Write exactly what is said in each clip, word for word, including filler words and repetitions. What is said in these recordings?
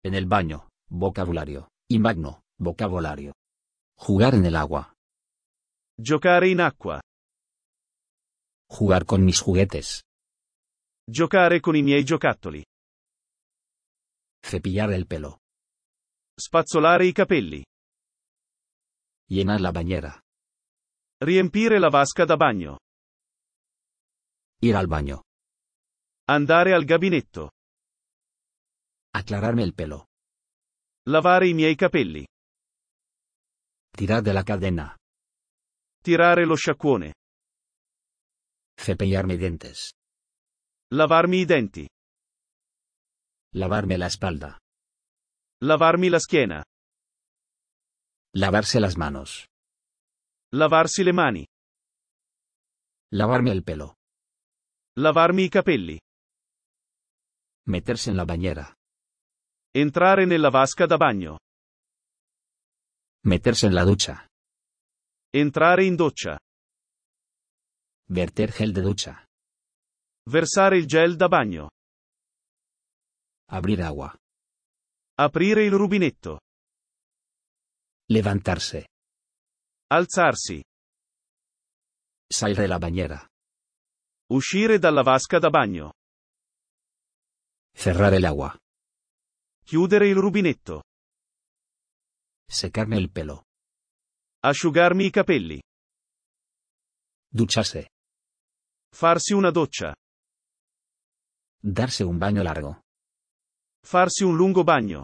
En el baño, vocabulario. Imagno, vocabolario. Jugar en el agua. Giocare in acqua. Jugar con mis juguetes. Giocare con i miei giocattoli. Cepillar el pelo. Spazzolare i capelli. Llenar la bañera. Riempire la vasca da bagno. Ir al baño. Andare al gabinetto. Aclararme el pelo. Lavare i miei capelli. Tirar de la cadena. Tirare lo sciacquone. Cepillarme dientes. Lavarmi i denti. Lavarme la espalda. Lavarmi la schiena. Lavarse las manos. Lavarsi le mani. Lavarme el pelo. Lavarmi i capelli. Meterse en la bañera. Entrare nella vasca da bagno. Meterse en la ducha. Entrare in doccia. Verter gel de ducha. Versare il gel da bagno. Abrir agua. Aprire il rubinetto. Levantarse. Alzarsi. Salir de la bañera. Uscire dalla vasca da bagno. Cerrar el agua. Chiudere il rubinetto. Secarme el pelo. Asciugarmi i capelli. Ducharse. Farsi una doccia. Darse un baño largo. Farsi un lungo bagno.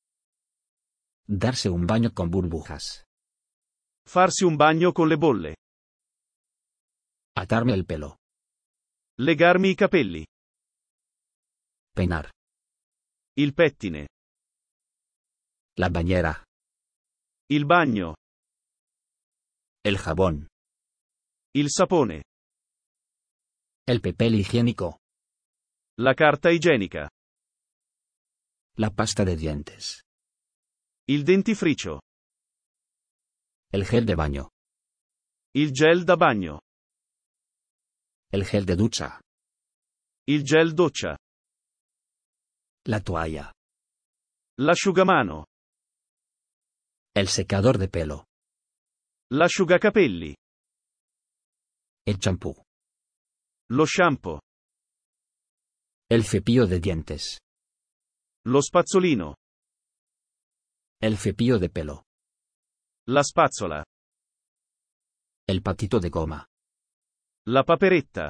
Darse un baño con burbujas. Farsi un bagno con le bolle. Atarme el pelo. Legarmi i capelli. Peinar. Il pettine. La bañera. Il bagno. El jabón. Il sapone. El papel higiénico. La carta igienica. La pasta de dientes. Il dentifricio. El gel de baño. Il gel da bagno. El gel de ducha. Il gel doccia. La toalla. L'asciugamano. El secador de pelo. L'asciugacapelli. El champú. Lo shampoo. El cepillo de dientes. Lo spazzolino. El cepillo de pelo. La spazzola. El patito de goma. La paperetta.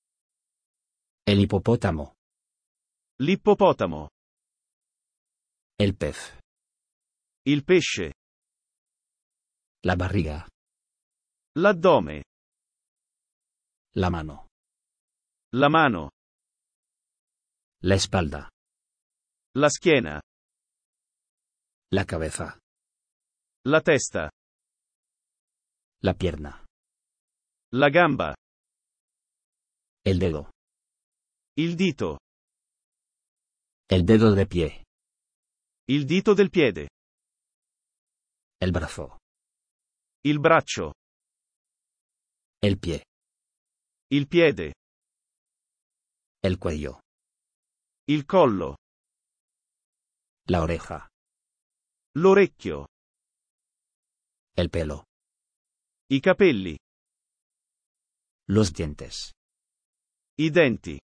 El hipopótamo. L'ippopotamo. El pez. Il pesce. La barriga. L'addome. La mano. La mano. La espalda. La schiena. La cabeza. La testa. La pierna. La gamba. El dedo. Il dito. El dedo de pie. Il dito del piede. El brazo. Il braccio. El pie. Il piede. El cuello. Il collo. La oreja. L'orecchio. El pelo. I capelli. Los dientes. I denti.